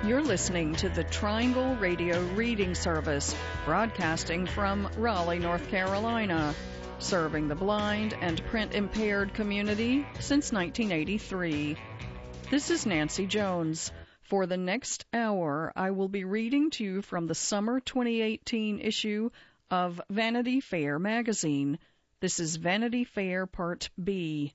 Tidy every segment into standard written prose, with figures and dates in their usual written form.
You're listening to the Triangle Radio Reading Service, broadcasting from Raleigh, North Carolina, serving the blind and print-impaired community since 1983. This is Nancy Jones. For the next hour, I will be reading to you from the summer 2018 issue of Vanity Fair magazine. This is Vanity Fair Part B.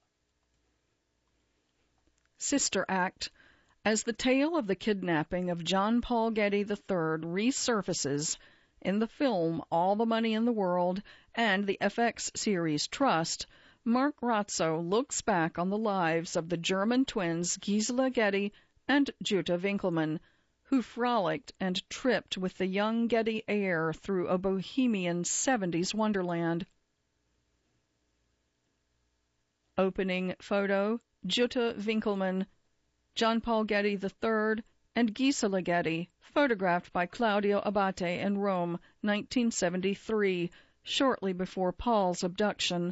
Sister Act. As the tale of the kidnapping of John Paul Getty III resurfaces in the film All the Money in the World and the FX series Trust, Mark Razzo looks back on the lives of the German twins Gisela Getty and Jutta Winkelmann, who frolicked and tripped with the young Getty heir through a bohemian 70s wonderland. Opening photo, Jutta Winkelmann, John Paul Getty III, and Gisela Getty, photographed by Claudio Abate in Rome, 1973, shortly before Paul's abduction.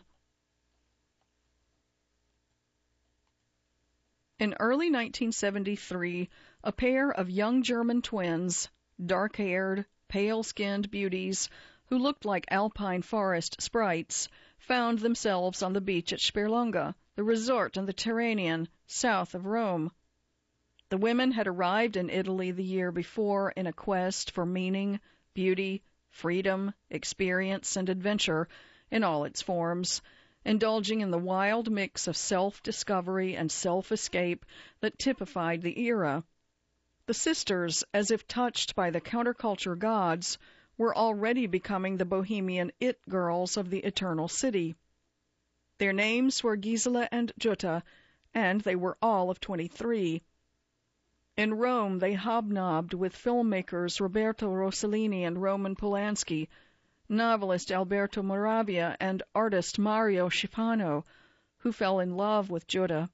In early 1973, a pair of young German twins, dark-haired, pale-skinned beauties who looked like alpine forest sprites, found themselves on the beach at Sperlonga, the resort in the Tyrrhenian, south of Rome. The women had arrived in Italy the year before in a quest for meaning, beauty, freedom, experience, and adventure in all its forms, indulging in the wild mix of self-discovery and self-escape that typified the era. The sisters, as if touched by the counterculture gods, were already becoming the bohemian it girls of the Eternal City. Their names were Gisela and Jutta, and they were all of 23. In Rome, they hobnobbed with filmmakers Roberto Rossellini and Roman Polanski, novelist Alberto Moravia, and artist Mario Schifano, who fell in love with Jutta.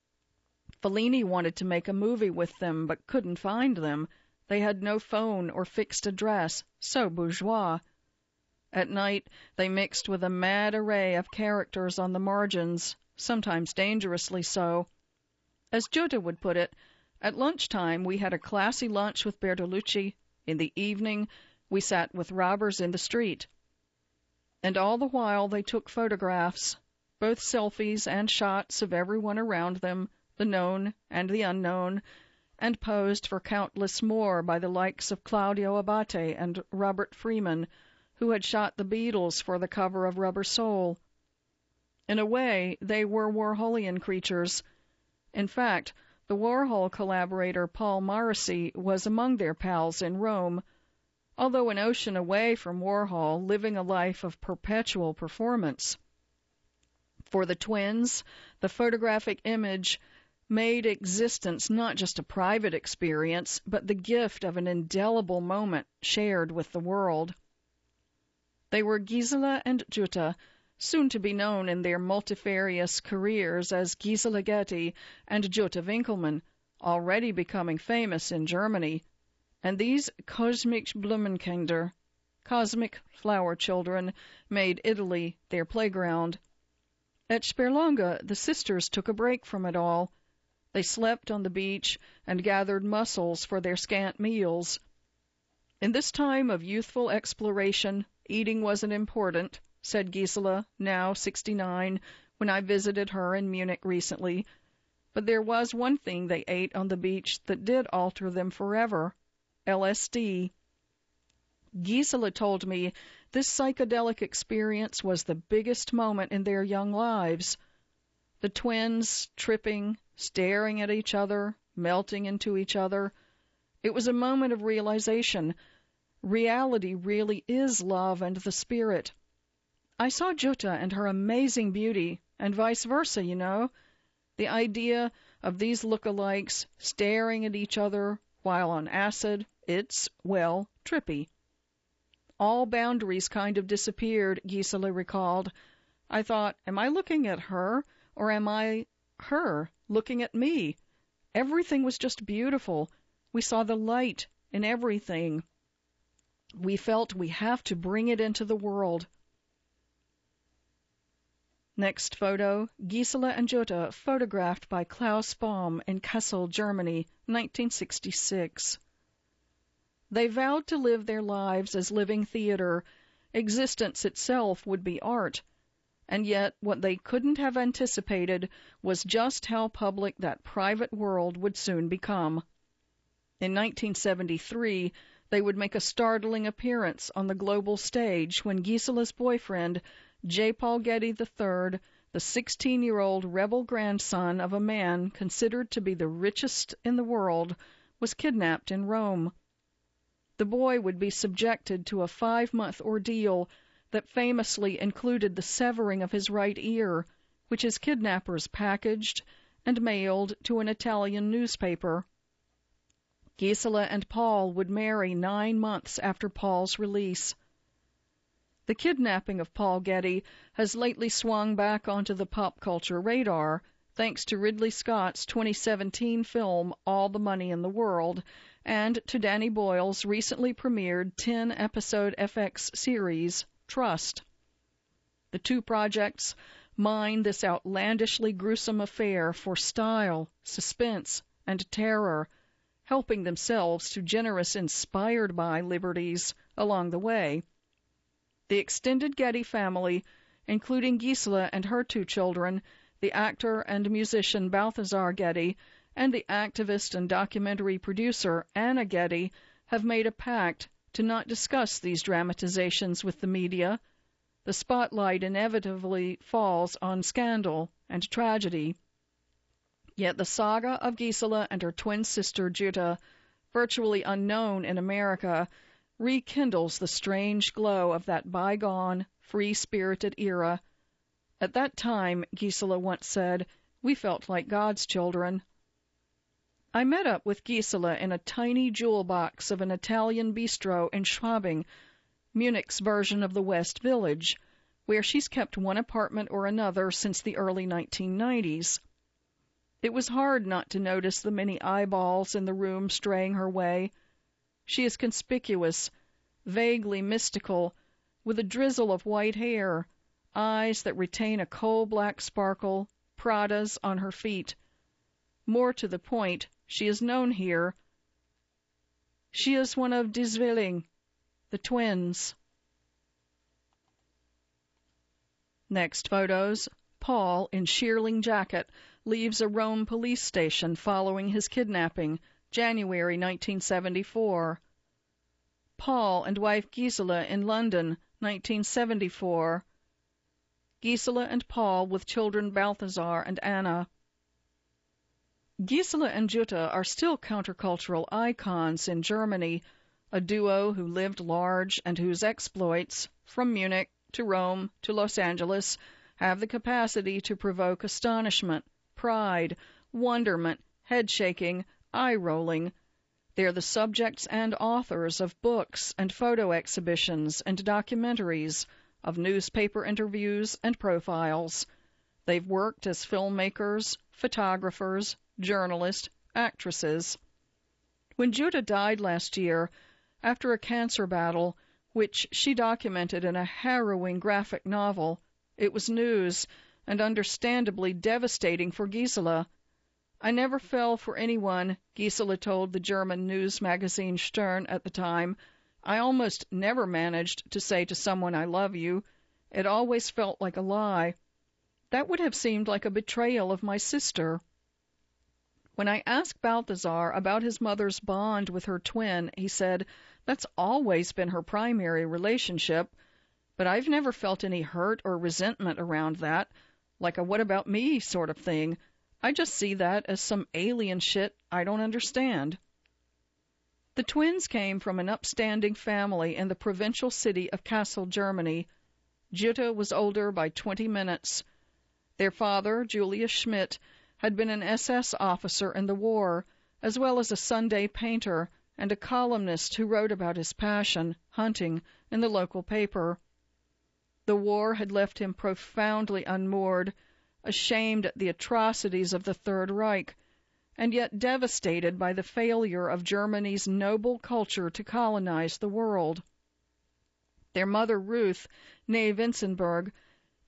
Fellini wanted to make a movie with them, but couldn't find them. They had no phone or fixed address, so bourgeois. At night, they mixed with a mad array of characters on the margins, sometimes dangerously so. As Jutta would put it, at lunchtime we had a classy lunch with Bertolucci. In the evening, we sat with robbers in the street. And all the while they took photographs, both selfies and shots of everyone around them, the known and the unknown, and posed for countless more by the likes of Claudio Abate and Robert Freeman, who had shot the Beatles for the cover of Rubber Soul. In a way, they were Warholian creatures. In fact, the Warhol collaborator Paul Morrissey was among their pals in Rome, although an ocean away from Warhol, living a life of perpetual performance. For the twins, the photographic image made existence not just a private experience, but the gift of an indelible moment shared with the world. They were Gisela and Jutta, soon to be known in their multifarious careers as Gisela Getty and Jutta Winkelmann, already becoming famous in Germany, and these Kosmic Blumenkinder, cosmic flower children, made Italy their playground. At Sperlonga, the sisters took a break from it all. They slept on the beach and gathered mussels for their scant meals. In this time of youthful exploration, eating wasn't important, said Gisela, now 69, when I visited her in Munich recently. But there was one thing they ate on the beach that did alter them forever: LSD. Gisela told me this psychedelic experience was the biggest moment in their young lives. The twins, tripping, staring at each other, melting into each other. It was a moment of realization. Reality really is love and the spirit. I saw Jutta and her amazing beauty, and vice versa, you know. The idea of these lookalikes staring at each other while on acid, it's, well, trippy. All boundaries kind of disappeared, Gisela recalled. I thought, am I looking at her, or am I her looking at me? Everything was just beautiful. We saw the light in everything. We felt we have to bring it into the world. Next photo, Gisela and Jutta, photographed by Klaus Baum in Kassel, Germany, 1966. They vowed to live their lives as living theater. Existence itself would be art. And yet what they couldn't have anticipated was just how public that private world would soon become. In 1973, they would make a startling appearance on the global stage when Gisela's boyfriend, J. Paul Getty III, the 16-year-old rebel grandson of a man considered to be the richest in the world, was kidnapped in Rome. The boy would be subjected to a 5-month ordeal that famously included the severing of his right ear, which his kidnappers packaged and mailed to an Italian newspaper. Gisela and Paul would marry 9 months after Paul's release. The kidnapping of Paul Getty has lately swung back onto the pop culture radar, thanks to Ridley Scott's 2017 film All the Money in the World, and to Danny Boyle's recently premiered 10-episode FX series, Trust. The two projects mine this outlandishly gruesome affair for style, suspense, and terror, helping themselves to generous inspired-by liberties along the way. The extended Getty family, including Gisela and her 2 children, the actor and musician Balthazar Getty, and the activist and documentary producer Anna Getty, have made a pact to not discuss these dramatizations with the media. The spotlight inevitably falls on scandal and tragedy. Yet the saga of Gisela and her twin sister Jutta, virtually unknown in America, rekindles the strange glow of that bygone, free-spirited era. At that time, Gisela once said, we felt like God's children. I met up with Gisela in a tiny jewel box of an Italian bistro in Schwabing, Munich's version of the West Village, where she's kept one apartment or another since the early 1990s. It was hard not to notice the many eyeballs in the room straying her way. She is conspicuous, vaguely mystical, with a drizzle of white hair, eyes that retain a coal-black sparkle, Pradas on her feet. More to the point, she is known here. She is one of Die Zwilling, the twins. Next photos. Paul, in shearling jacket, leaves a Rome police station following his kidnapping, January 1974. Paul and wife Gisela in London, 1974. Gisela and Paul with children Balthazar and Anna. Gisela and Jutta are still countercultural icons in Germany, a duo who lived large and whose exploits, from Munich to Rome to Los Angeles, have the capacity to provoke astonishment, pride, wonderment, head-shaking, eye-rolling. They are the subjects and authors of books and photo exhibitions and documentaries, of newspaper interviews and profiles. They've worked as filmmakers, photographers, journalists, actresses. When Jutta died last year, after a cancer battle, which she documented in a harrowing graphic novel, it was news, and understandably devastating for Gisela. I never fell for anyone, Gisela told the German news magazine Stern at the time. I almost never managed to say to someone I love you. It always felt like a lie. That would have seemed like a betrayal of my sister. When I asked Balthazar about his mother's bond with her twin, he said, that's always been her primary relationship, but I've never felt any hurt or resentment around that, like a what about me sort of thing. I just see that as some alien shit I don't understand. The twins came from an upstanding family in the provincial city of Kassel, Germany. Jutta was older by 20 minutes. Their father, Julius Schmidt, had been an SS officer in the war, as well as a Sunday painter and a columnist who wrote about his passion, hunting, in the local paper. The war had left him profoundly unmoored, ashamed at the atrocities of the Third Reich, and yet devastated by the failure of Germany's noble culture to colonize the world. Their mother, Ruth, née Vincenberg,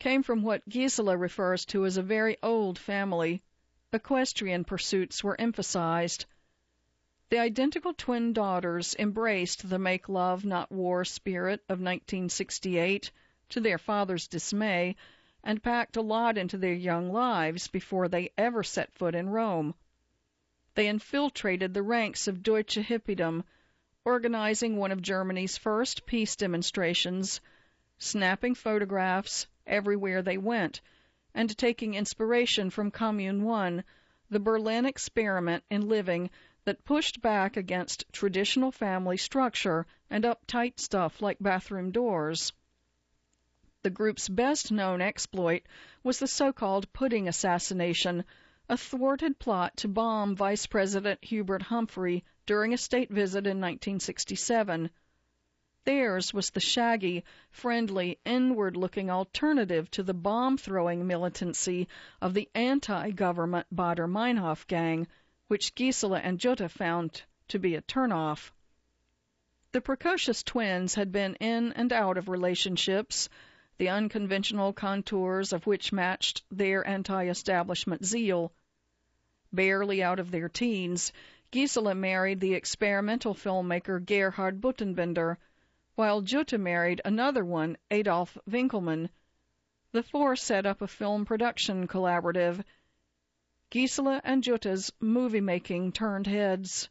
came from what Gisela refers to as a very old family. Equestrian pursuits were emphasized. The identical twin daughters embraced the make-love, not war spirit of 1968, to their father's dismay, and packed a lot into their young lives before they ever set foot in Rome. They infiltrated the ranks of Deutsche Hippiedom, organizing one of Germany's first peace demonstrations, snapping photographs everywhere they went, and taking inspiration from Commune 1, the Berlin experiment in living that pushed back against traditional family structure and uptight stuff like bathroom doors. The group's best-known exploit was the so-called pudding assassination, a thwarted plot to bomb Vice President Hubert Humphrey during a state visit in 1967. Theirs was the shaggy, friendly, inward-looking alternative to the bomb-throwing militancy of the anti-government Baader-Meinhof gang, which Gisela and Jutta found to be a turnoff. The precocious twins had been in and out of relationships, the unconventional contours of which matched their anti-establishment zeal. Barely out of their teens, Gisela married the experimental filmmaker Gerhard Buttenbender, while Jutta married another one, Adolf Winkelmann. The four set up a film production collaborative. Gisela and Jutta's movie-making turned heads.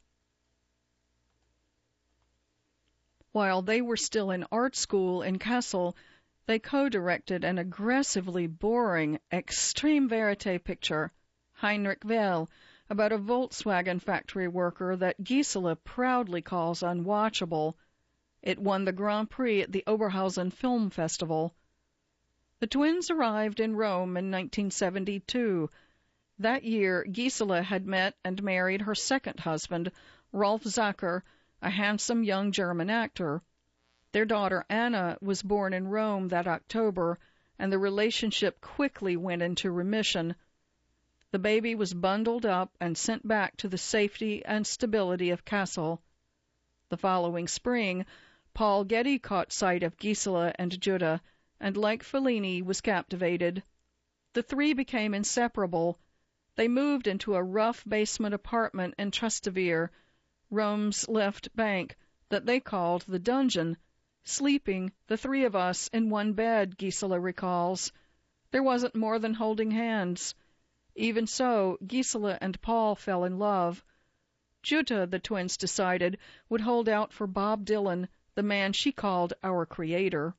While they were still in art school in Kassel, they co-directed an aggressively boring extreme verite picture, Heinrich Well, about a Volkswagen factory worker that Gisela proudly calls unwatchable. It won the Grand Prix at the Oberhausen Film Festival. The twins arrived in Rome in 1972. That year, Gisela had met and married her second husband, Rolf Zacher, a handsome young German actor. Their daughter Anna was born in Rome that October, and the relationship quickly went into remission. The baby was bundled up and sent back to the safety and stability of Kassel. The following spring, Paul Getty caught sight of Gisela and Jutta, and like Fellini was captivated. The three became inseparable. They moved into a rough basement apartment in Trastevere, Rome's left bank, that they called the dungeon, sleeping, the three of us, in one bed, Gisela recalls. There wasn't more than holding hands. Even so, Gisela and Paul fell in love. Jutta, the twins decided, would hold out for Bob Dylan, the man she called our creator.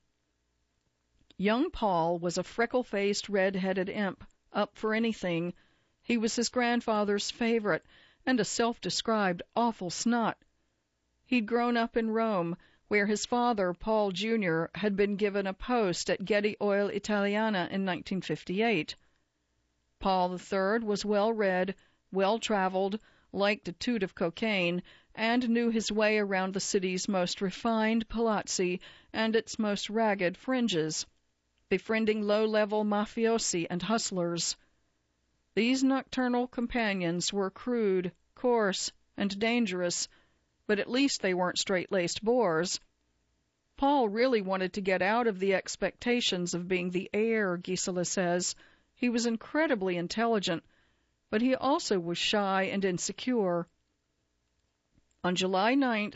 Young Paul was a freckle-faced, red-headed imp, up for anything. He was his grandfather's favorite, and a self-described awful snot. He'd grown up in Rome, where his father, Paul Jr., had been given a post at Getty Oil Italiana in 1958. Paul III was well-read, well-traveled, liked a toot of cocaine, and knew his way around the city's most refined palazzi and its most ragged fringes, befriending low-level mafiosi and hustlers. These nocturnal companions were crude, coarse, and dangerous, but at least they weren't straight-laced bores. Paul really wanted to get out of the expectations of being the heir, Gisela says. He was incredibly intelligent, but he also was shy and insecure. On July 9,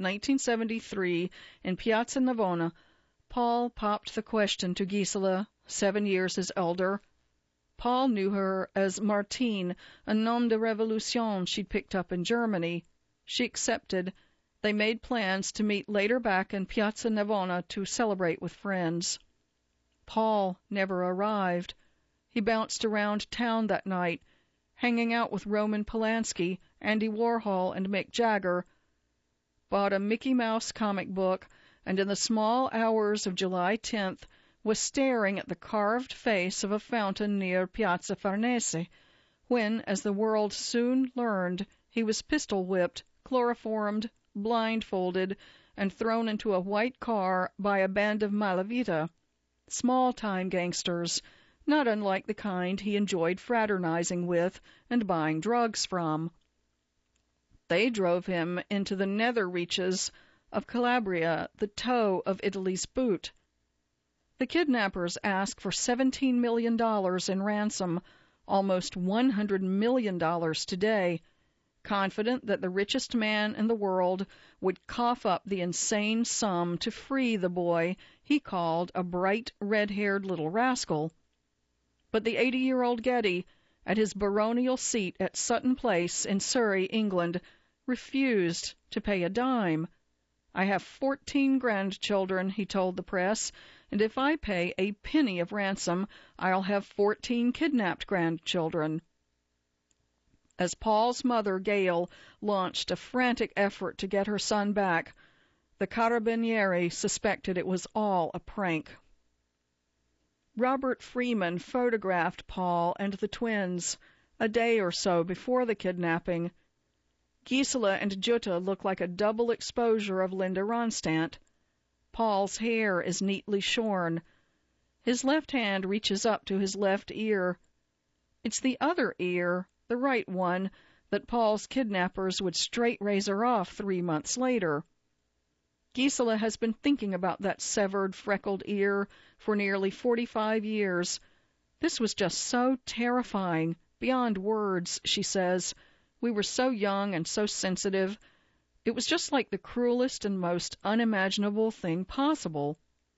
1973, in Piazza Navona, Paul popped the question to Gisela, 7 years his elder. Paul knew her as Martine, a nom de révolution she'd picked up in Germany. She accepted. They made plans to meet later back in Piazza Navona to celebrate with friends. Paul never arrived. He bounced around town that night, hanging out with Roman Polanski, Andy Warhol, and Mick Jagger, bought a Mickey Mouse comic book, and in the small hours of July 10th was staring at the carved face of a fountain near Piazza Farnese, when, as the world soon learned, he was pistol-whipped, chloroformed, blindfolded, and thrown into a white car by a band of Malavita, small-time gangsters, not unlike the kind he enjoyed fraternizing with and buying drugs from. They drove him into the nether reaches of Calabria, the toe of Italy's boot. The kidnappers ask for $17 million in ransom, almost $100 million today, confident that the richest man in the world would cough up the insane sum to free the boy he called a bright, red-haired little rascal. But the 80-year-old Getty, at his baronial seat at Sutton Place in Surrey, England, refused to pay a dime. "I have 14 grandchildren," he told the press, "and if I pay a penny of ransom, I'll have 14 kidnapped grandchildren." As Paul's mother, Gail, launched a frantic effort to get her son back, the Carabinieri suspected it was all a prank. Robert Freeman photographed Paul and the twins a day or so before the kidnapping. Gisela and Jutta look like a double exposure of Linda Ronstadt. Paul's hair is neatly shorn. His left hand reaches up to his left ear. It's the other ear, the right one, that Paul's kidnappers would straight razor off 3 months later. Gisela has been thinking about that severed, freckled ear for nearly 45 years. "This was just so terrifying, beyond words," she says. "We were so young and so sensitive. It was just like the cruelest and most unimaginable thing possible."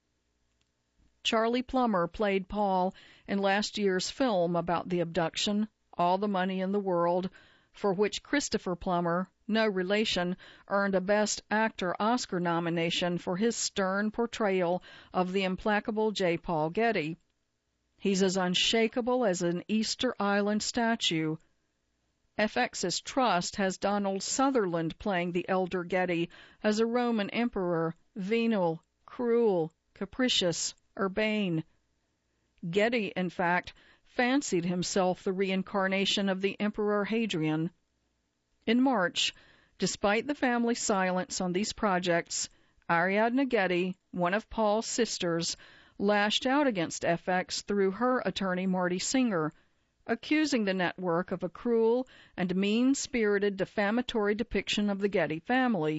Charlie Plummer played Paul in last year's film about the abduction, All the Money in the World, for which Christopher Plummer, no relation, earned a Best Actor Oscar nomination for his stern portrayal of the implacable J. Paul Getty. He's as unshakable as an Easter Island statue. FX's Trust has Donald Sutherland playing the elder Getty as a Roman emperor, venal, cruel, capricious, urbane. Getty, in fact, fancied himself the reincarnation of the Emperor Hadrian. In March, despite the family's silence on these projects, Ariadne Getty, one of Paul's sisters, lashed out against FX through her attorney Marty Singer, accusing the network of a cruel and mean-spirited defamatory depiction of the Getty family.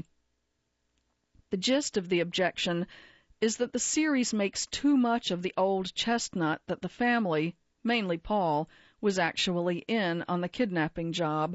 The gist of the objection is that the series makes too much of the old chestnut that the family, mainly Paul, was actually in on the kidnapping job.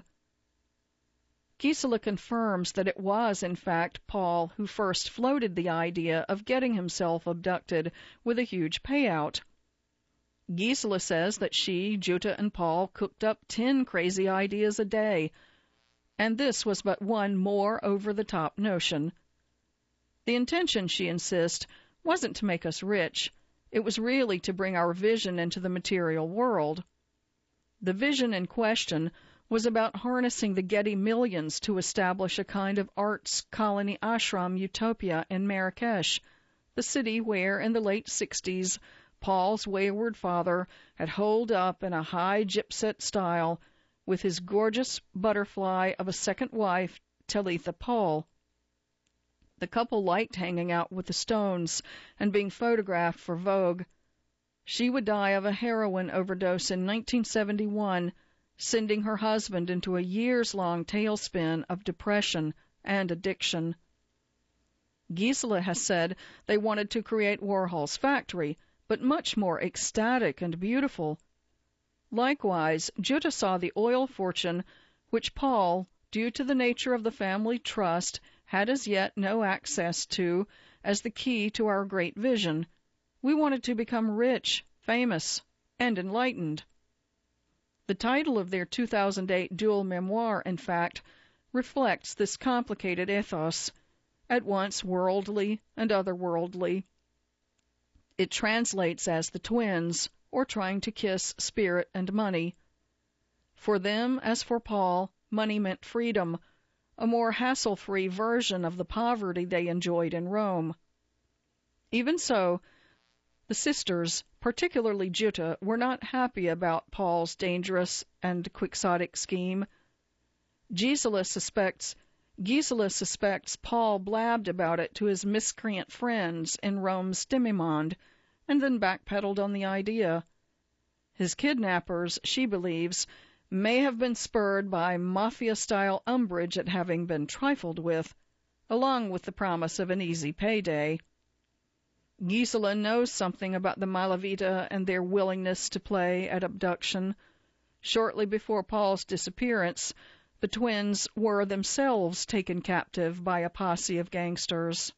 Gisela confirms that it was, in fact, Paul who first floated the idea of getting himself abducted with a huge payout. Gisela says that she, Jutta, and Paul cooked up 10 crazy ideas a day, and this was but one more over-the-top notion. The intention, she insists, wasn't to make us rich. It was really to bring our vision into the material world. The vision in question was about harnessing the Getty millions to establish a kind of arts colony ashram utopia in Marrakesh, the city where, in the late 60s, Paul's wayward father had holed up in a high gypsette style with his gorgeous butterfly of a second wife, Talitha Paul. The couple liked hanging out with the Stones and being photographed for Vogue. She would die of a heroin overdose in 1971, sending her husband into a years-long tailspin of depression and addiction. Gisela has said they wanted to create Warhol's factory, but much more ecstatic and beautiful. Likewise, Jutta saw the oil fortune, which Paul, due to the nature of the family trust, had as yet no access to, as the key to our great vision. We wanted to become rich, famous, and enlightened. The title of their 2008 dual memoir, in fact, reflects this complicated ethos, at once worldly and otherworldly. It translates as the twins, or trying to kiss spirit and money. For them, as for Paul, money meant freedom, a more hassle-free version of the poverty they enjoyed in Rome. Even so, the sisters, particularly Jutta, were not happy about Paul's dangerous and quixotic scheme. Gisela suspects Paul blabbed about it to his miscreant friends in Rome's demimonde, and then backpedaled on the idea. His kidnappers, she believes, may have been spurred by mafia-style umbrage at having been trifled with, along with the promise of an easy payday. Gisela knows something about the Malavita and their willingness to play at abduction. Shortly before Paul's disappearance, the twins were themselves taken captive by a posse of gangsters.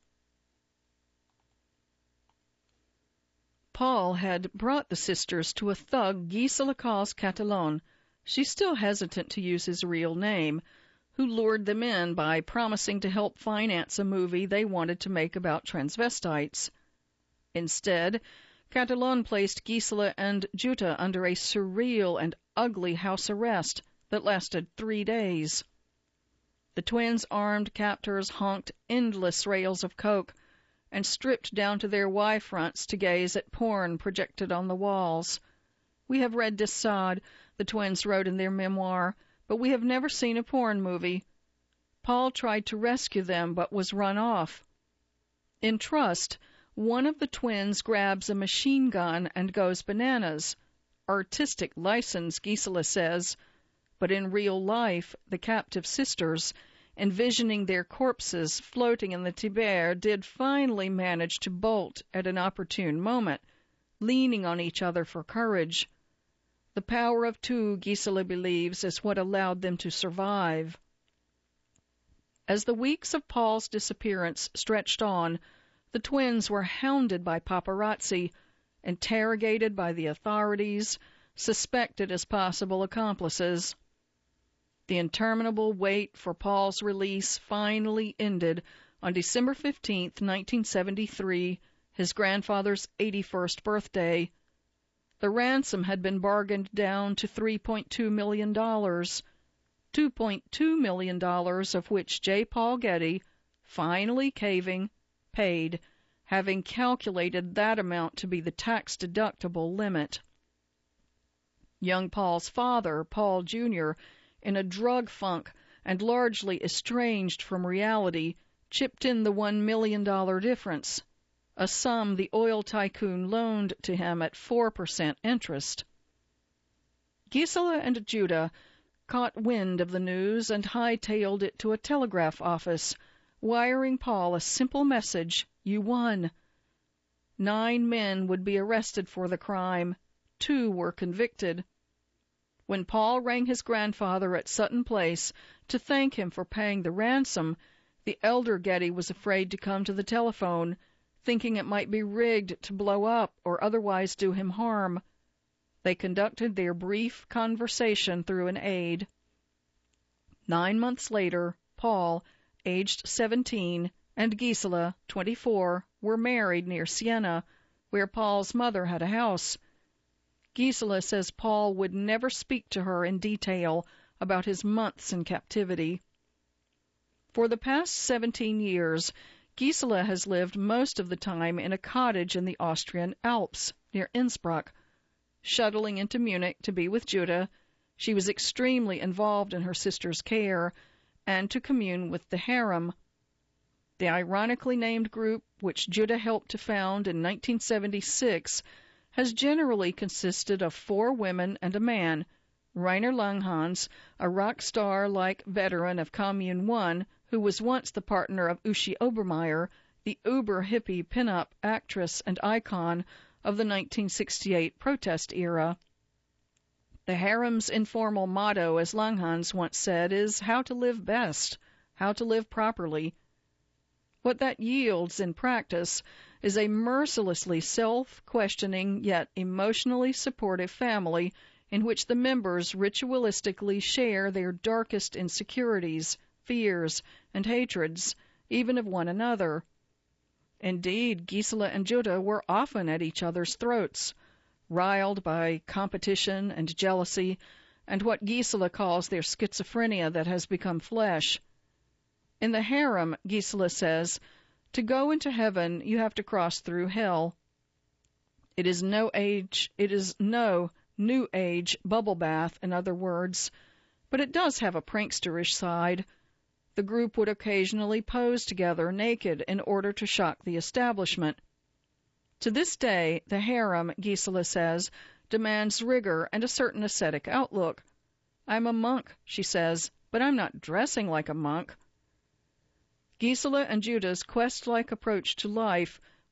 Paul had brought the sisters to a thug Gisela calls Catalon. She's still hesitant to use his real name, who lured them in by promising to help finance a movie they wanted to make about transvestites. Instead, Catalon placed Gisela and Jutta under a surreal and ugly house arrest that lasted 3 days. The twins' armed captors honked endless rails of coke and stripped down to their Y-fronts to gaze at porn projected on the walls. "We have read de Sade," the twins wrote in their memoir, "but we have never seen a porn movie." Paul tried to rescue them, but was run off. In trust, one of the twins grabs a machine gun and goes bananas. Artistic license, Gisela says, but in real life, the captive sisters, envisioning their corpses floating in the Tiber, did finally manage to bolt at an opportune moment, leaning on each other for courage. The power of two, Gisela believes, is what allowed them to survive. As the weeks of Paul's disappearance stretched on, the twins were hounded by paparazzi, interrogated by the authorities, suspected as possible accomplices. The interminable wait for Paul's release finally ended on December 15, 1973, his grandfather's 81st birthday. The ransom had been bargained down to $3.2 million, $2.2 million of which J. Paul Getty, finally caving, paid, having calculated that amount to be the tax-deductible limit. Young Paul's father, Paul Jr., in a drug funk and largely estranged from reality, chipped in the $1 million difference, a sum the oil tycoon loaned to him at 4% interest. Gisela and Jutta caught wind of the news and hightailed it to a telegraph office, wiring Paul a simple message: "You won." 9 men would be arrested for the crime. 2 were convicted. When Paul rang his grandfather at Sutton Place to thank him for paying the ransom, the elder Getty was afraid to come to the telephone, thinking it might be rigged to blow up or otherwise do him harm. They conducted their brief conversation through an aide. 9 months later, Paul, aged 17, and Gisela, 24, were married near Siena, where Paul's mother had a house. Gisela says Paul would never speak to her in detail about his months in captivity. For the past 17 years, Gisela has lived most of the time in a cottage in the Austrian Alps, near Innsbruck. Shuttling into Munich to be with Jutta, she was extremely involved in her sister's care and to commune with the harem. The ironically named group, which Jutta helped to found in 1976, has generally consisted of 4 women and a man: Rainer Langhans, a rock star-like veteran of Commune 1, who was once the partner of Uschi Obermeier, the uber-hippie pin-up actress and icon of the 1968 protest era. The harem's informal motto, as Langhans once said, is how to live best, how to live properly. What that yields in practice is a mercilessly self-questioning yet emotionally supportive family in which the members ritualistically share their darkest insecurities, fears, and hatreds, even of one another. Indeed, Gisela and Jutta were often at each other's throats, riled by competition and jealousy, and what Gisela calls their schizophrenia that has become flesh. In the harem, Gisela says, to go into heaven, you have to cross through hell. It is no new age bubble bath, in other words, but it does have a pranksterish side. The group would occasionally pose together naked in order to shock the establishment. To this day, the harem, Gisela says, demands rigor and a certain ascetic outlook. "I'm a monk," she says, "but I'm not dressing like a monk." Gisela and Jutta's quest-like approach to life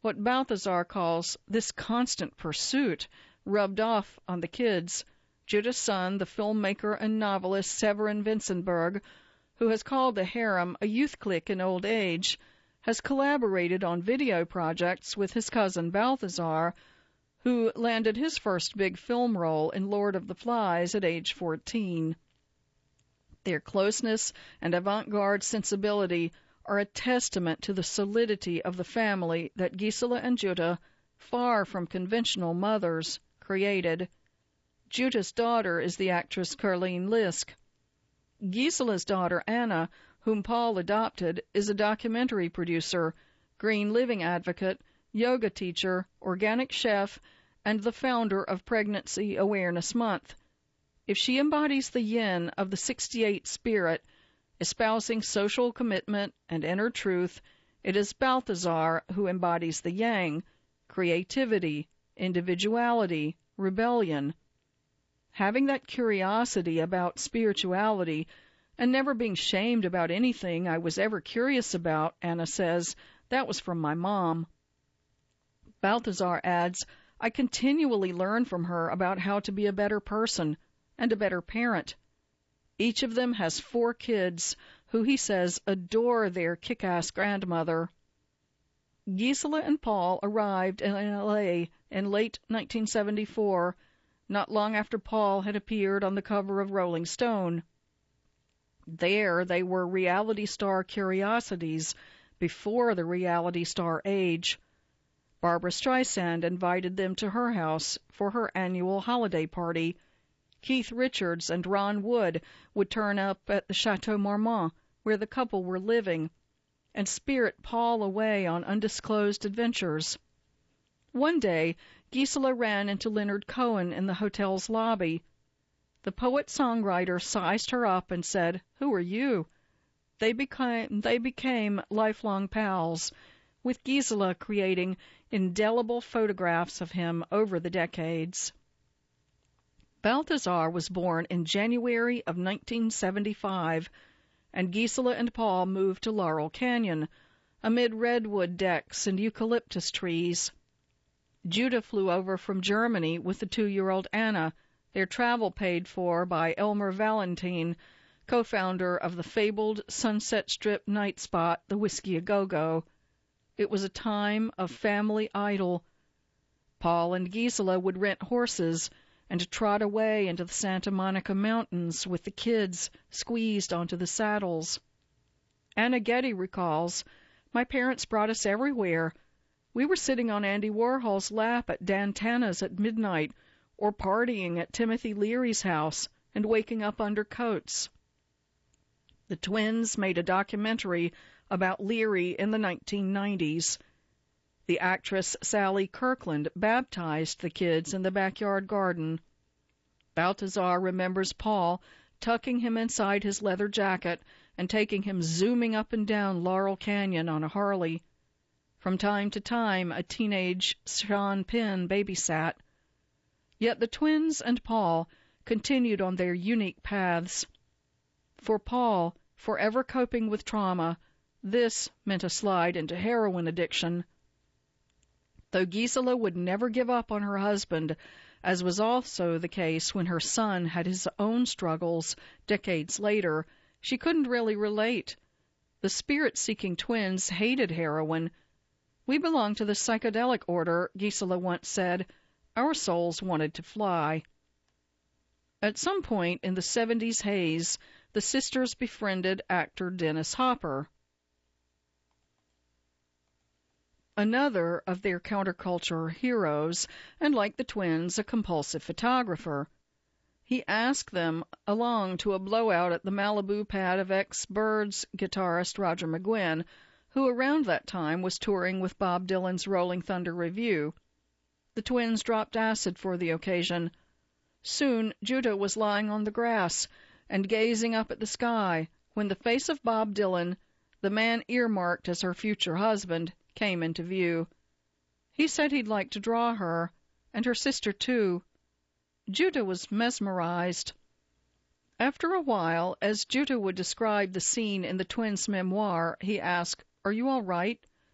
What Balthazar calls this constant pursuit rubbed off on the kids. Judah's son, the filmmaker and novelist Severin Vincenberg, who has called the harem a youth clique in old age, has collaborated on video projects with his cousin Balthazar, who landed his first big film role in Lord of the Flies at age 14. Their closeness and avant-garde sensibility are a testament to the solidity of the family that Gisela and Judah, far from conventional mothers, created. Judah's daughter is the actress Carleen Lisk. Gisela's daughter Anna, whom Paul adopted, is a documentary producer, green living advocate, yoga teacher, organic chef, and the founder of Pregnancy Awareness Month. If she embodies the yin of the 68 spirit, espousing social commitment and inner truth, it is Balthazar who embodies the yang, creativity, individuality, rebellion. Having that curiosity about spirituality and never being shamed about anything I was ever curious about, Anna says, that was from my mom. Balthazar adds, I continually learn from her about how to be a better person and a better parent. Each of them has 4 kids who, he says, adore their kick-ass grandmother. Gisela and Paul arrived in L.A. in late 1974, not long after Paul had appeared on the cover of Rolling Stone. There they were reality star curiosities before the reality star age. Barbra Streisand invited them to her house for her annual holiday party. Keith Richards and Ron Wood would turn up at the Chateau Marmont, where the couple were living, and spirit Paul away on undisclosed adventures. One day, Gisela ran into Leonard Cohen in the hotel's lobby. The poet-songwriter sized her up and said, "Who are you?" They became lifelong pals, with Gisela creating indelible photographs of him over the decades. Balthazar was born in January of 1975, and Gisela and Paul moved to Laurel Canyon, amid redwood decks and eucalyptus trees. Judah flew over from Germany with the 2-year-old Anna, their travel paid for by Elmer Valentine, co-founder of the fabled Sunset Strip night spot, the Whiskey A Go-Go. It was a time of family idyll. Paul and Gisela would rent horses and trot away into the Santa Monica Mountains with the kids squeezed onto the saddles. Anna Getty recalls, "My parents brought us everywhere. We were sitting on Andy Warhol's lap at Dan Tana's at midnight, or partying at Timothy Leary's house and waking up under coats." The twins made a documentary about Leary in the 1990s. The actress Sally Kirkland baptized the kids in the backyard garden. Balthazar remembers Paul tucking him inside his leather jacket and taking him zooming up and down Laurel Canyon on a Harley. From time to time, a teenage Sean Penn babysat. Yet the twins and Paul continued on their unique paths. For Paul, forever coping with trauma, this meant a slide into heroin addiction. Though Gisela would never give up on her husband, as was also the case when her son had his own struggles decades later, she couldn't really relate. The spirit-seeking twins hated heroin. "We belong to the psychedelic order," Gisela once said. "Our souls wanted to fly." At some point in the 70s haze, the sisters befriended actor Dennis Hopper, another of their counterculture heroes, and like the twins, a compulsive photographer. He asked them along to a blowout at the Malibu pad of ex-Byrds guitarist Roger McGuinn, who around that time was touring with Bob Dylan's Rolling Thunder Revue. The twins dropped acid for the occasion. Soon Judah was lying on the grass and gazing up at the sky when the face of Bob Dylan, the man earmarked as her future husband, came into view. He said he'd like to draw her, and her sister too. Judah was mesmerized. After a while, as Judah would describe the scene in the twins' memoir, he asked, "Are you all right?"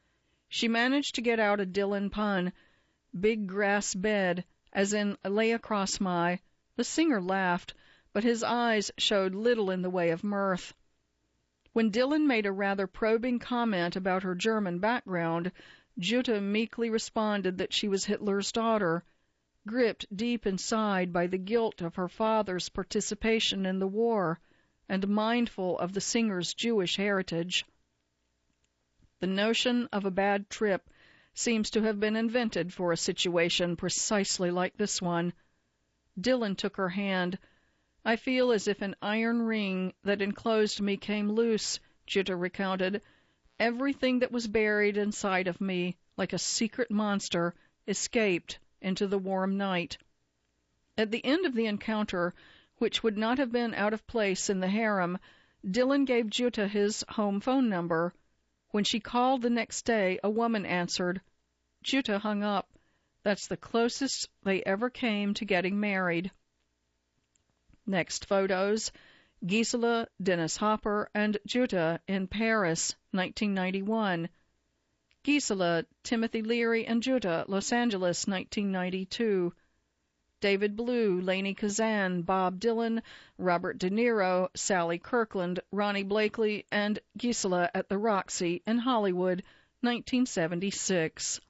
She managed to get out a Dylan pun, big grass bed, as in lay across my. The singer laughed, but his eyes showed little in the way of mirth. When Dylan made a rather probing comment about her German background, Jutta meekly responded that she was Hitler's daughter, gripped deep inside by the guilt of her father's participation in the war and mindful of the singer's Jewish heritage. The notion of a bad trip seems to have been invented for a situation precisely like this one. Dylan took her hand. I feel as if an iron ring that enclosed me came loose, Jutta recounted. Everything that was buried inside of me, like a secret monster, escaped into the warm night. At the end of the encounter, which would not have been out of place in the harem, Dylan gave Jutta his home phone number. When she called the next day, a woman answered. Jutta hung up. That's the closest they ever came to getting married. Next photos, Gisela, Dennis Hopper, and Jutta in Paris, 1991. Gisela, Timothy Leary, and Jutta, Los Angeles, 1992. David Blue, Lainie Kazan, Bob Dylan, Robert De Niro, Sally Kirkland, Ronnie Blakely, and Gisela at the Roxy in Hollywood, 1976.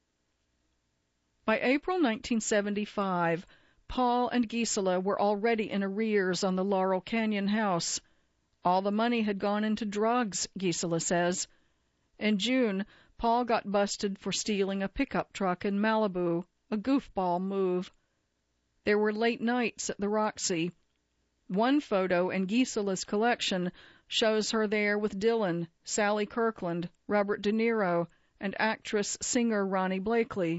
By April 1975, Paul and Gisela were already in arrears on the Laurel Canyon house. All the money had gone into drugs, Gisela says. In June, Paul got busted for stealing a pickup truck in Malibu, a goofball move. There were late nights at the Roxy. One photo in Gisela's collection shows her there with Dylan, Sally Kirkland, Robert De Niro, and actress-singer Ronnie Blakely.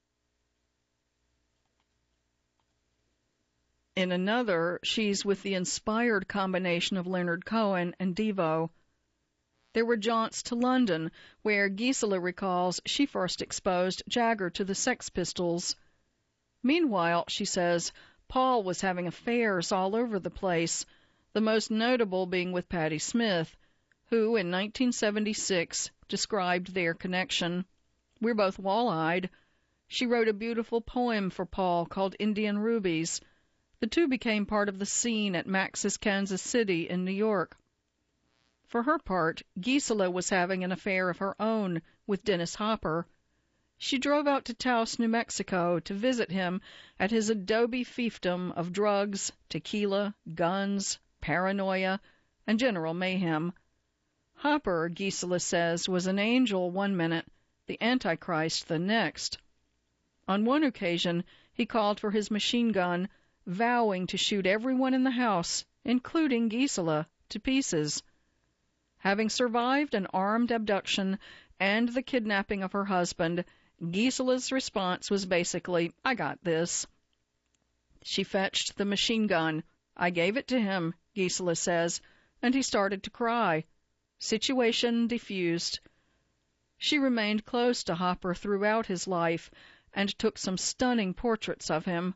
In another, she's with the inspired combination of Leonard Cohen and Devo. There were jaunts to London, where Gisela recalls she first exposed Jagger to the Sex Pistols. Meanwhile, she says, Paul was having affairs all over the place, the most notable being with Patti Smith, who, in 1976, described their connection. We're both wall-eyed. She wrote a beautiful poem for Paul called Indian Rubies. The two became part of the scene at Max's Kansas City in New York. For her part, Gisela was having an affair of her own with Dennis Hopper. She drove out to Taos, New Mexico, to visit him at his adobe fiefdom of drugs, tequila, guns, paranoia, and general mayhem. Hopper, Gisela says, was an angel one minute, the Antichrist the next. On one occasion, he called for his machine gun, vowing to shoot everyone in the house, including Gisela, to pieces. Having survived an armed abduction and the kidnapping of her husband, Gisela's response was basically, I got this. She fetched the machine gun. I gave it to him, Gisela says, and he started to cry. Situation diffused. She remained close to Hopper throughout his life and took some stunning portraits of him.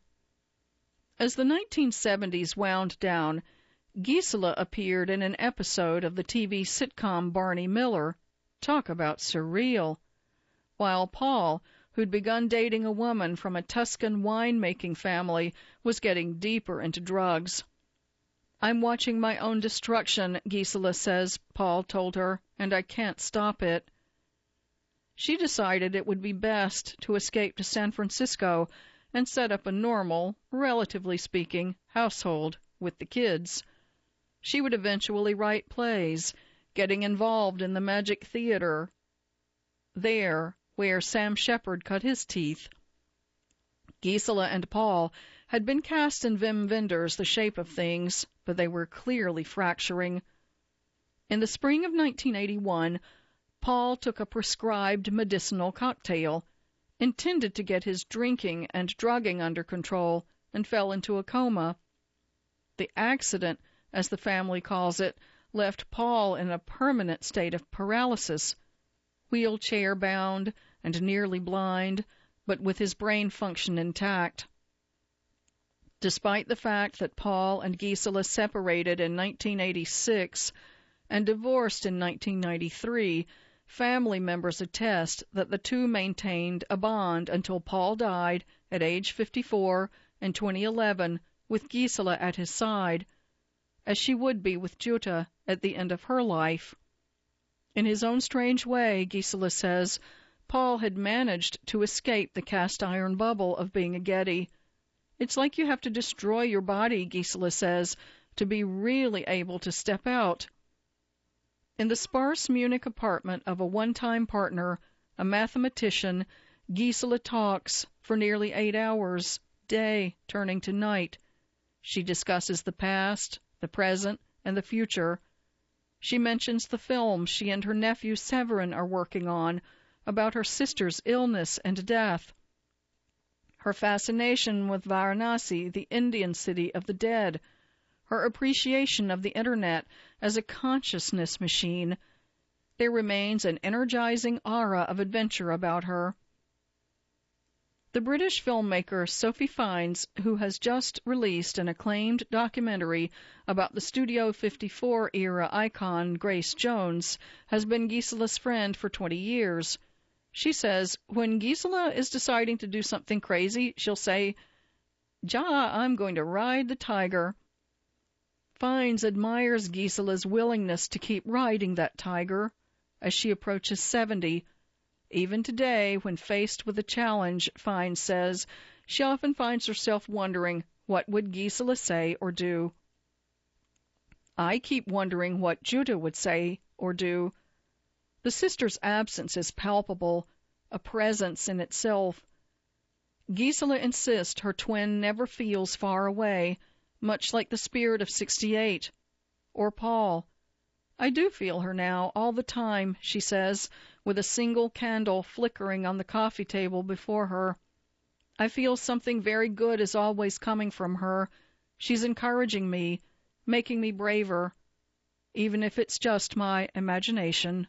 As the 1970s wound down, Gisela appeared in an episode of the TV sitcom Barney Miller. Talk about surreal. While Paul, who'd begun dating a woman from a Tuscan winemaking family, was getting deeper into drugs. I'm watching my own destruction, Gisela says, Paul told her, and I can't stop it. She decided it would be best to escape to San Francisco and set up a normal, relatively speaking, household with the kids. She would eventually write plays, getting involved in the Magic Theater, there where Sam Shepard cut his teeth. Gisela and Paul had been cast in Wim Wenders' The Shape of Things, but they were clearly fracturing. In the spring of 1981, Paul took a prescribed medicinal cocktail, intended to get his drinking and drugging under control, and fell into a coma. The accident, as the family calls it, left Paul in a permanent state of paralysis, wheelchair-bound and nearly blind, but with his brain function intact. Despite the fact that Paul and Gisela separated in 1986 and divorced in 1993, Family members attest that the two maintained a bond until Paul died at age 54 in 2011 with Gisela at his side, as she would be with Jutta at the end of her life. In his own strange way, Gisela says, Paul had managed to escape the cast-iron bubble of being a Getty. It's like you have to destroy your body, Gisela says, to be really able to step out. In the sparse Munich apartment of a one-time partner, a mathematician, Gisela talks for nearly 8 hours, day turning to night. She discusses the past, the present, and the future. She mentions the film she and her nephew Severin are working on about her sister's illness and death, her fascination with Varanasi, the Indian city of the dead, her appreciation of the Internet as a consciousness machine. There remains an energizing aura of adventure about her. The British filmmaker Sophie Fiennes, who has just released an acclaimed documentary about the Studio 54-era icon Grace Jones, has been Gisela's friend for 20 years. She says, when Gisela is deciding to do something crazy, she'll say, "Ja, I'm going to ride the tiger." Fiennes admires Gisela's willingness to keep riding that tiger as she approaches 70. Even today, when faced with a challenge, Fiennes says, she often finds herself wondering, what would Gisela say or do? I keep wondering what Jutta would say or do. The sister's absence is palpable, a presence in itself. Gisela insists her twin never feels far away, much like the spirit of 68. Or Paul. I do feel her now, all the time, she says, with a single candle flickering on the coffee table before her. I feel something very good is always coming from her. She's encouraging me, making me braver, even if it's just my imagination.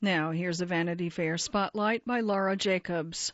Now, here's a Vanity Fair spotlight by Laura Jacobs.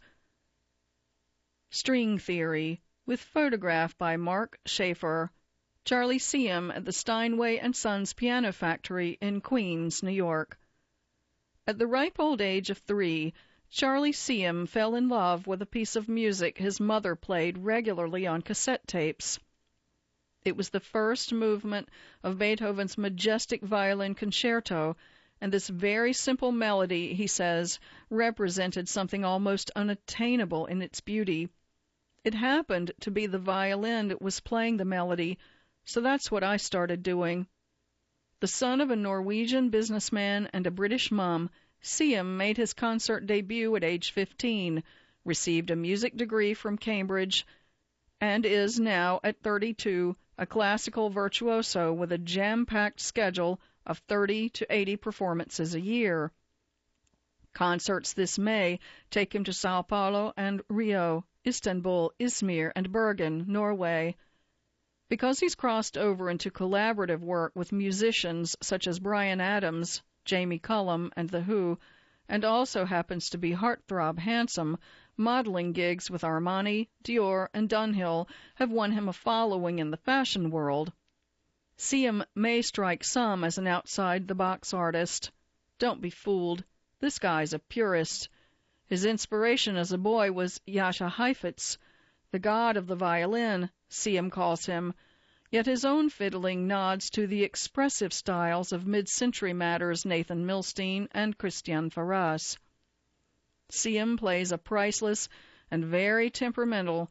String Theory, with photograph by Mark Schaefer. Charlie Seam at the Steinway & Sons Piano Factory in Queens, New York. At the ripe old age of 3, Charlie Seam fell in love with a piece of music his mother played regularly on cassette tapes. It was the first movement of Beethoven's majestic violin concerto, and this very simple melody, he says, represented something almost unattainable in its beauty. It happened to be the violin that was playing the melody, so that's what I started doing. The son of a Norwegian businessman and a British mom, Seam made his concert debut at age 15, received a music degree from Cambridge, and is now, at 32, a classical virtuoso with a jam-packed schedule of 30 to 80 performances a year. Concerts this May take him to Sao Paulo and Rio, Istanbul, Izmir, and Bergen, Norway. Because he's crossed over into collaborative work with musicians such as Bryan Adams, Jamie Cullum, and The Who, and also happens to be heartthrob handsome, modeling gigs with Armani, Dior, and Dunhill have won him a following in the fashion world. Seam may strike some as an outside-the-box artist. Don't be fooled. This guy's a purist. His inspiration as a boy was Jascha Heifetz, the god of the violin, Seam calls him, yet his own fiddling nods to the expressive styles of mid-century matters Nathan Milstein and Christian Farras. Seam plays a priceless and very temperamental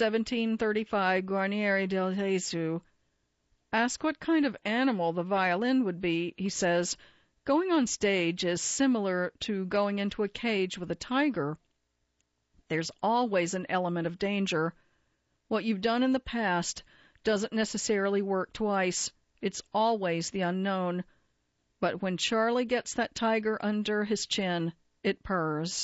1735 Guarnieri del Jesus. Ask what kind of animal the violin would be, he says. Going on stage is similar to going into a cage with a tiger. There's always an element of danger. What you've done in the past doesn't necessarily work twice. It's always the unknown. But when Charlie gets that tiger under his chin, it purrs.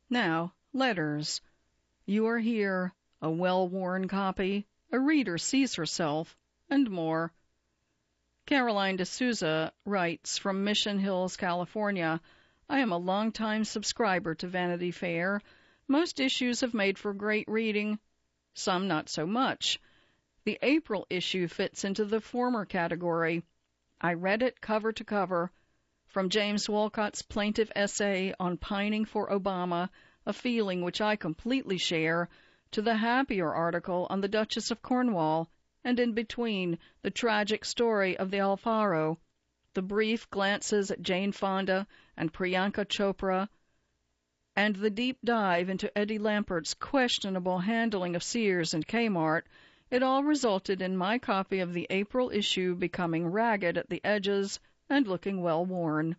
Now, letters. You are here, a well-worn copy, a reader sees herself, and more. Caroline D'Souza writes from Mission Hills, California, I am a long-time subscriber to Vanity Fair. Most issues have made for great reading, some not so much. The April issue fits into the former category. I read it cover to cover, from James Wolcott's plaintive essay on pining for Obama, a feeling which I completely share, to the happier article on the Duchess of Cornwall, and in between, the tragic story of the Alfaro, the brief glances at Jane Fonda and Priyanka Chopra, and the deep dive into Eddie Lampert's questionable handling of Sears and Kmart, it all resulted in my copy of the April issue becoming ragged at the edges and looking well worn.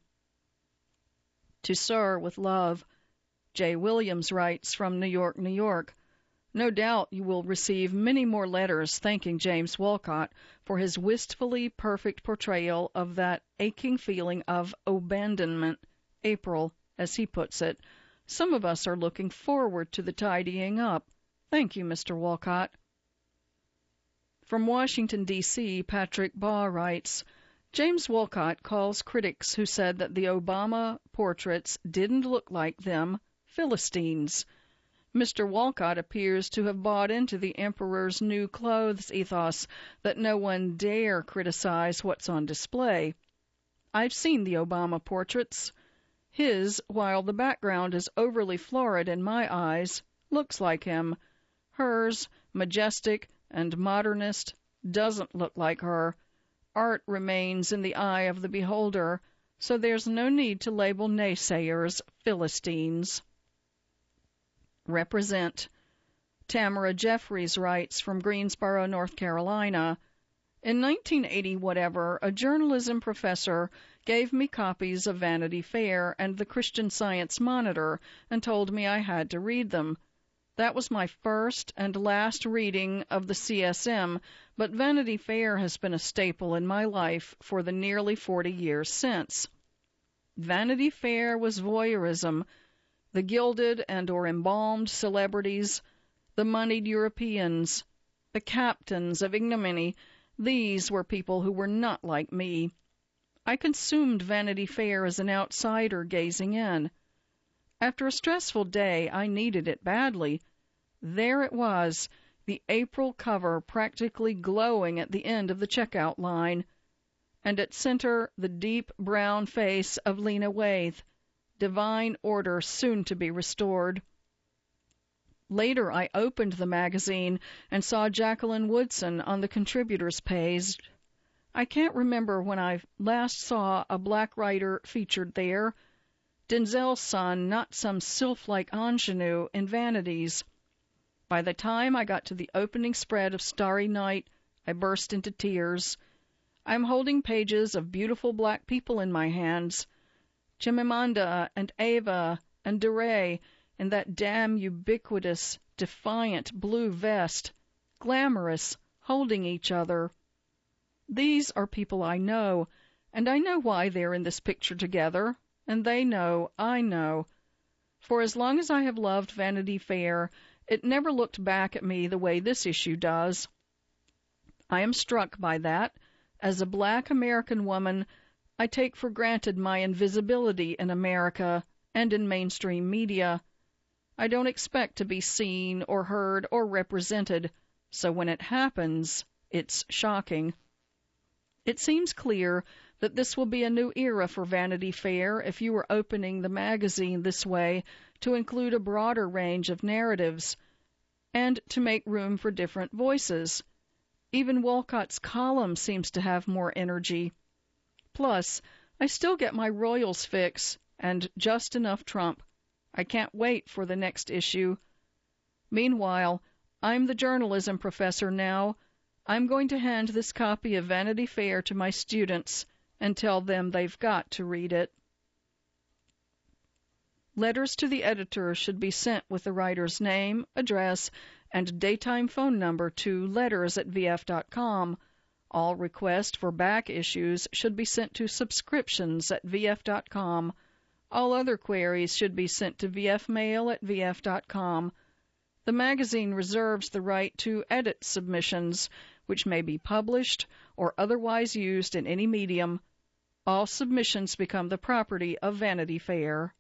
To Sir, with love, J. Williams writes from New York, New York. No doubt you will receive many more letters thanking James Wolcott for his wistfully perfect portrayal of that aching feeling of abandonment, April, as he puts it. Some of us are looking forward to the tidying up. Thank you, Mr. Wolcott. From Washington, D.C., Patrick Baugh writes, James Wolcott calls critics who said that the Obama portraits didn't look like them Philistines. Mr. Wolcott appears to have bought into the emperor's new clothes ethos that no one dare criticize what's on display. I've seen the Obama portraits. His, while the background is overly florid in my eyes, looks like him. Hers, majestic and modernist, doesn't look like her. Art remains in the eye of the beholder, so there's no need to label naysayers Philistines. Represent. Tamara Jeffries writes from Greensboro, North Carolina. In 1980-whatever, a journalism professor gave me copies of Vanity Fair and the Christian Science Monitor and told me I had to read them. That was my first and last reading of the CSM, but Vanity Fair has been a staple in my life for the nearly 40 years since. Vanity Fair was voyeurism. The gilded and or embalmed celebrities, the moneyed Europeans, the captains of ignominy, these were people who were not like me. I consumed Vanity Fair as an outsider gazing in. After a stressful day, I needed it badly. There it was, the April cover practically glowing at the end of the checkout line, and at center the deep brown face of Lena Waithe, divine order soon to be restored. Later I opened the magazine and saw Jacqueline Woodson on the contributors page. I can't remember when I last saw a black writer featured there. Denzel's son, not some sylph-like ingenue in Vanities. By the time I got to the opening spread of Starry Night, I burst into tears. I'm holding pages of beautiful black people in my hands. Chimamanda and Ava and DeRay in that damn ubiquitous, defiant blue vest, glamorous, holding each other. These are people I know, and I know why they're in this picture together, and they know, I know. For as long as I have loved Vanity Fair, it never looked back at me the way this issue does. I am struck by that. As a black American woman, I take for granted my invisibility in America and in mainstream media. I don't expect to be seen or heard or represented, so when it happens, it's shocking. It seems clear that this will be a new era for Vanity Fair if you are opening the magazine this way to include a broader range of narratives and to make room for different voices. Even Wolcott's column seems to have more energy. Plus, I still get my Royals fix and just enough Trump. I can't wait for the next issue. Meanwhile, I'm the journalism professor now. I'm going to hand this copy of Vanity Fair to my students and tell them they've got to read it. Letters to the editor should be sent with the writer's name, address, and daytime phone number to letters@vf.com. All requests for back issues should be sent to subscriptions@vf.com. All other queries should be sent to vfmail@vf.com. The magazine reserves the right to edit submissions, which may be published or otherwise used in any medium. All submissions become the property of Vanity Fair.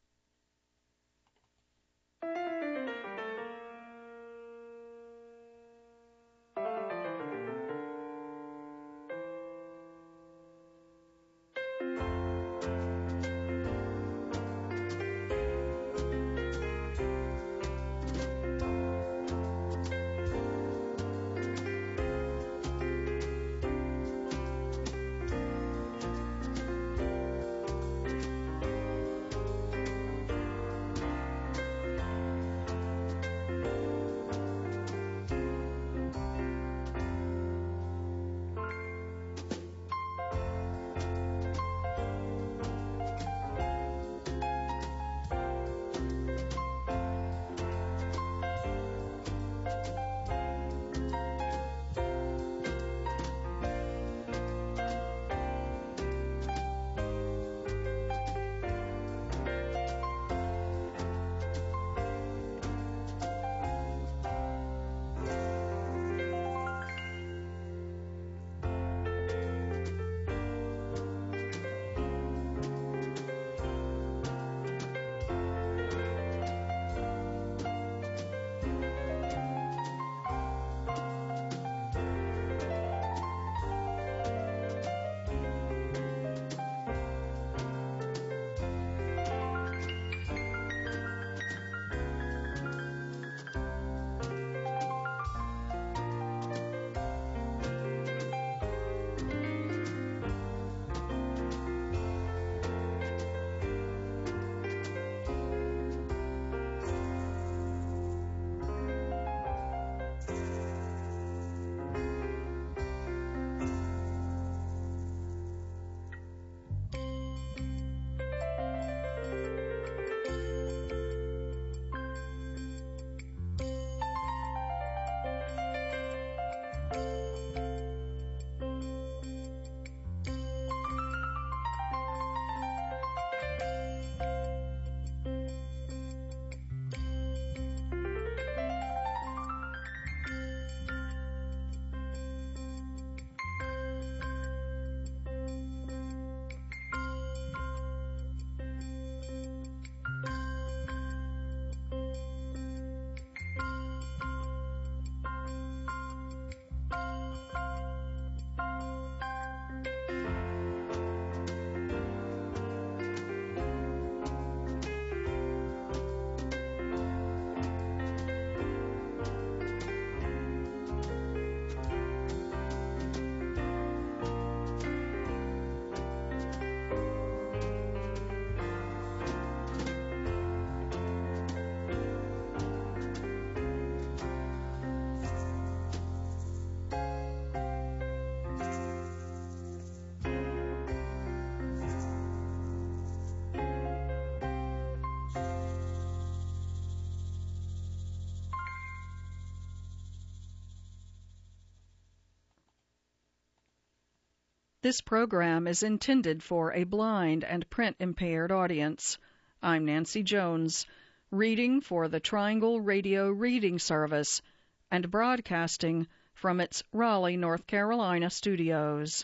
This program is intended for a blind and print-impaired audience. I'm Nancy Jones, reading for the Triangle Radio Reading Service and broadcasting from its Raleigh, North Carolina studios.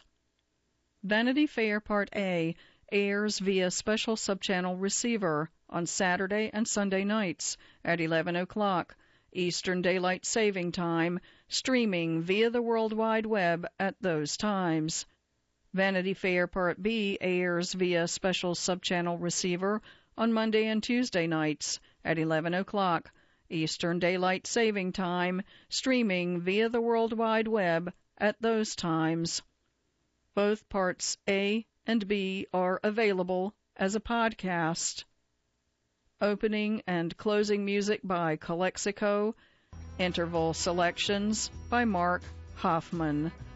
Vanity Fair Part A airs via special subchannel receiver on Saturday and Sunday nights at 11 o'clock Eastern Daylight Saving Time, streaming via the World Wide Web at those times. Vanity Fair Part B airs via special subchannel receiver on Monday and Tuesday nights at 11 o'clock Eastern Daylight Saving Time, streaming via the World Wide Web at those times. Both Parts A and B are available as a podcast. Opening and closing music by Calexico. Interval selections by Mark Hoffman.